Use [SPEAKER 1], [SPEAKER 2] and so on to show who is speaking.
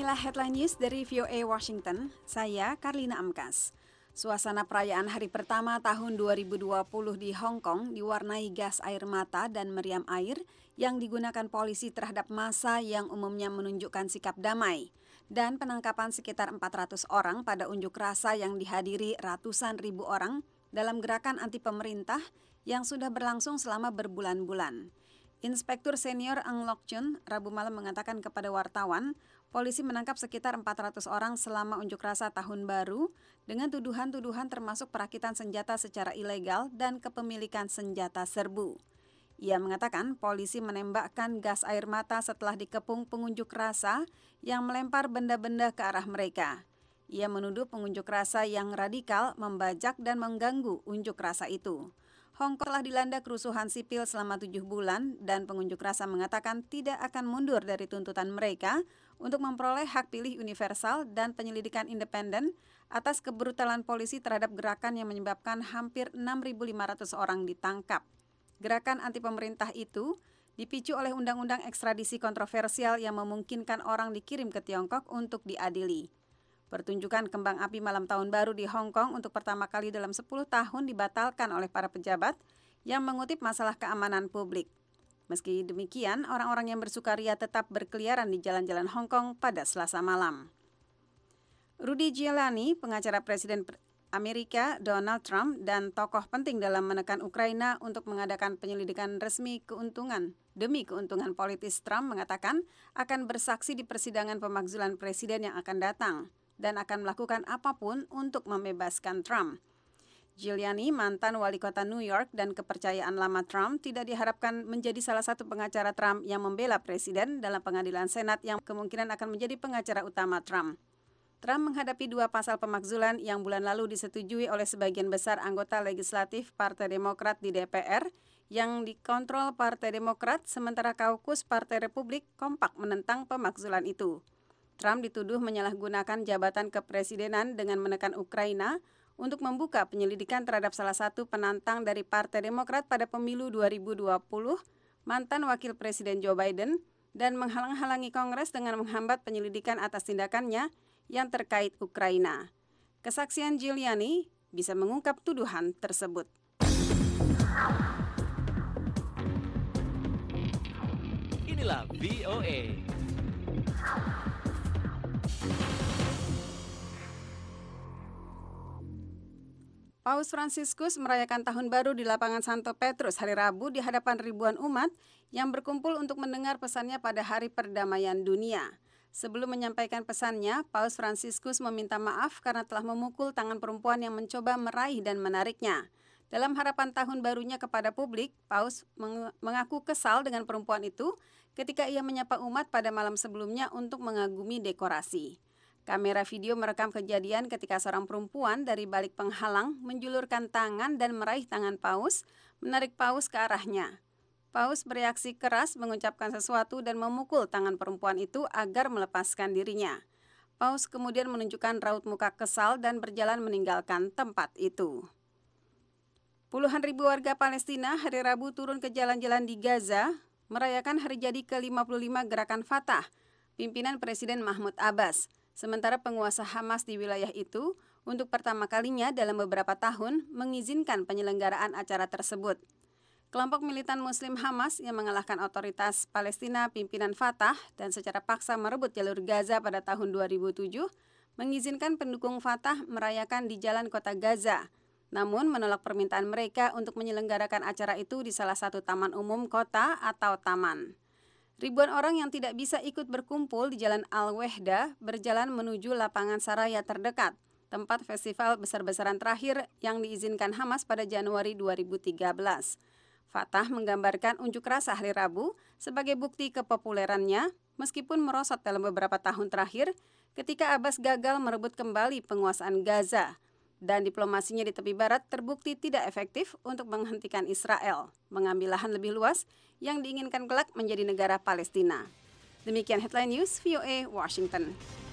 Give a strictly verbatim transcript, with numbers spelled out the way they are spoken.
[SPEAKER 1] Inilah headline news dari V O A Washington, saya Karlina Amkas. Suasana perayaan hari pertama tahun dua ribu dua puluh di Hong Kong diwarnai gas air mata dan meriam air yang digunakan polisi terhadap massa yang umumnya menunjukkan sikap damai, dan penangkapan sekitar empat ratus orang pada unjuk rasa yang dihadiri ratusan ribu orang dalam gerakan anti pemerintah yang sudah berlangsung selama berbulan-bulan. Inspektur Senior Ang Lok Chun Rabu malam mengatakan kepada wartawan, polisi menangkap sekitar empat ratus orang selama unjuk rasa tahun baru dengan tuduhan-tuduhan termasuk perakitan senjata secara ilegal dan kepemilikan senjata serbu. Ia mengatakan polisi menembakkan gas air mata setelah dikepung pengunjuk rasa yang melempar benda-benda ke arah mereka. Ia menuduh pengunjuk rasa yang radikal membajak dan mengganggu unjuk rasa itu. Hong Kong telah dilanda kerusuhan sipil selama tujuh bulan dan pengunjuk rasa mengatakan tidak akan mundur dari tuntutan mereka untuk memperoleh hak pilih universal dan penyelidikan independen atas kebrutalan polisi terhadap gerakan yang menyebabkan hampir enam ribu lima ratus orang ditangkap. Gerakan anti pemerintah itu dipicu oleh undang-undang ekstradisi kontroversial yang memungkinkan orang dikirim ke Tiongkok untuk diadili. Pertunjukan kembang api malam tahun baru di Hong Kong untuk pertama kali dalam sepuluh tahun dibatalkan oleh para pejabat yang mengutip masalah keamanan publik. Meski demikian, orang-orang yang bersukaria tetap berkeliaran di jalan-jalan Hong Kong pada Selasa malam. Rudy Giuliani, pengacara Presiden Amerika Donald Trump dan tokoh penting dalam menekan Ukraina untuk mengadakan penyelidikan resmi keuntungan demi keuntungan politis Trump, mengatakan akan bersaksi di persidangan pemakzulan presiden yang akan datang dan akan melakukan apapun untuk membebaskan Trump. Giuliani, mantan wali kota New York dan kepercayaan lama Trump, tidak diharapkan menjadi salah satu pengacara Trump yang membela presiden dalam pengadilan Senat yang kemungkinan akan menjadi pengacara utama Trump. Trump menghadapi dua pasal pemakzulan yang bulan lalu disetujui oleh sebagian besar anggota legislatif Partai Demokrat di D P R yang dikontrol Partai Demokrat, sementara kaukus Partai Republik kompak menentang pemakzulan itu. Trump dituduh menyalahgunakan jabatan kepresidenan dengan menekan Ukraina untuk membuka penyelidikan terhadap salah satu penantang dari Partai Demokrat pada pemilu dua ribu dua puluh, mantan Wakil Presiden Joe Biden, dan menghalang-halangi Kongres dengan menghambat penyelidikan atas tindakannya yang terkait Ukraina. Kesaksian Giuliani bisa mengungkap tuduhan tersebut.
[SPEAKER 2] Inilah V O A.
[SPEAKER 1] Paus Fransiskus merayakan tahun baru di lapangan Santo Petrus hari Rabu di hadapan ribuan umat yang berkumpul untuk mendengar pesannya pada Hari Perdamaian Dunia. Sebelum menyampaikan pesannya, Paus Fransiskus meminta maaf karena telah memukul tangan perempuan yang mencoba meraih dan menariknya. Dalam harapan tahun barunya kepada publik, Paus mengaku kesal dengan perempuan itu ketika ia menyapa umat pada malam sebelumnya untuk mengagumi dekorasi. Kamera video merekam kejadian ketika seorang perempuan dari balik penghalang menjulurkan tangan dan meraih tangan Paus, menarik Paus ke arahnya. Paus bereaksi keras mengucapkan sesuatu dan memukul tangan perempuan itu agar melepaskan dirinya. Paus kemudian menunjukkan raut muka kesal dan berjalan meninggalkan tempat itu. Puluhan ribu warga Palestina hari Rabu turun ke jalan-jalan di Gaza merayakan hari jadi ke lima puluh lima Gerakan Fatah, pimpinan Presiden Mahmud Abbas. Sementara penguasa Hamas di wilayah itu untuk pertama kalinya dalam beberapa tahun mengizinkan penyelenggaraan acara tersebut. Kelompok militan Muslim Hamas yang mengalahkan otoritas Palestina pimpinan Fatah dan secara paksa merebut jalur Gaza pada tahun dua ribu tujuh mengizinkan pendukung Fatah merayakan di jalan kota Gaza, namun menolak permintaan mereka untuk menyelenggarakan acara itu di salah satu taman umum kota atau taman. Ribuan orang yang tidak bisa ikut berkumpul di Jalan Al-Wehda berjalan menuju lapangan Saraya terdekat, tempat festival besar-besaran terakhir yang diizinkan Hamas pada Januari dua ribu tiga belas. Fatah menggambarkan unjuk rasa hari Rabu sebagai bukti kepopulerannya meskipun merosot dalam beberapa tahun terakhir ketika Abbas gagal merebut kembali penguasaan Gaza. Dan diplomasinya di tepi barat terbukti tidak efektif untuk menghentikan Israel mengambil lahan lebih luas yang diinginkan kelak menjadi negara Palestina. Demikian headline news V O A Washington.